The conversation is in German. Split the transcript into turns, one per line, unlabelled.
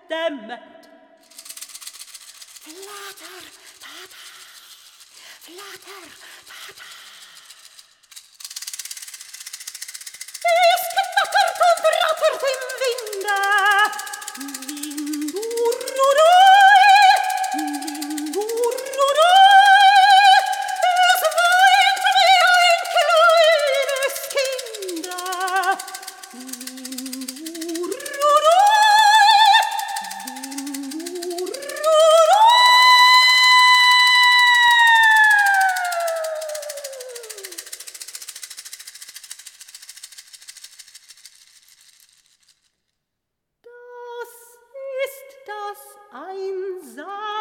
dämmert. Flatter, tata, flatter, tata. Es knattert und rattert im Winde. Windururui, windururui. Es weint wie ein kleines Kinder. Das ist das einsame